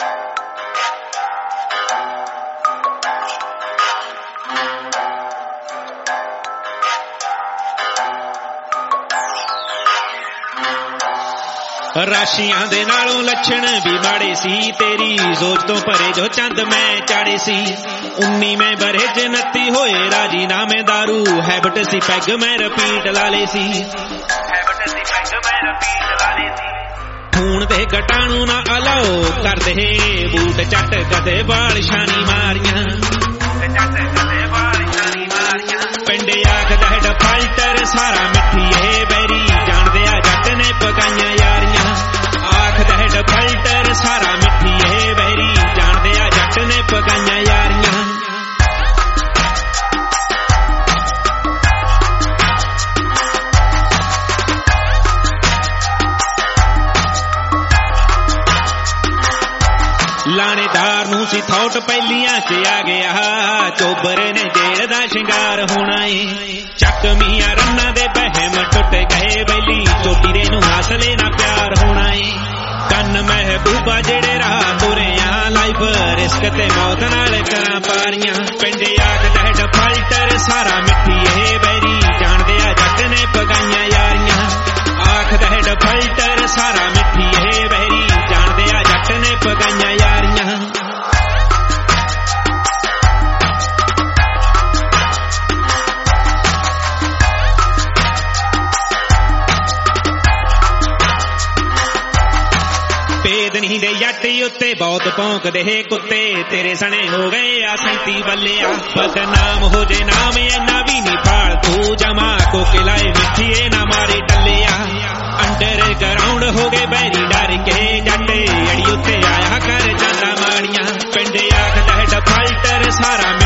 राशियां दे नालों लक्षण भी माड़े सी, तेरी सोच तो परे जो चंद मैं चाड़े सी। 19 में बरे 29 होए राजी नामे दारू, हैबिट सी पैग मैं रिपीट ला ले सी। खून दे कटाणू ना अलाओ कर दे, बूट चट कदे बाल शानी मारियां। पिंड आखदा है डिफाल्टर सारा मिठीए बैरी, जान दिया जट ने पकाइयां यारियां। आखदा है डिफाल्टर सारा मिठीए बैरी, जान दिया जट ने पकाइयां यारियां। लाणेदार नूं सी थॉट पहलियां च आ गया, चोबरे ने जेल दा शिंगार होना है। चक मियां रन्ना दे बहम टुट गए बैली, चोटी दे नूं हासले ना प्यार होना है। कन्न महबूबा जेड़े राह तुरे आ, लाइफ रिस्क ते मौत नाल करां पारियां। पिंड आखदा है डिफाल्टर सारा मिठीए बैरी, जान दिया जट ने पकाइयां यारियां। आखदा है डिफाल्टर सारा मिठीए बैरी, जान दिया जट ने पकाइयां यारियां। भेद नहीं दे जट उत्ते बहुत भौंकदे कुत्ते, तेरे सने हो गए आ 37 बल्लिया। बदनाम हो जे नाम इन्ना भी नहीं फालतू, जमा को किलाए मिठिए ना मारे टल्लिया। अंडर ग्राउंड हो गए बैरी डर के, जट अड़ी उत्ते आया कर जांदा माड़ियां। पिंड आखदा है डिफाल्टर सारा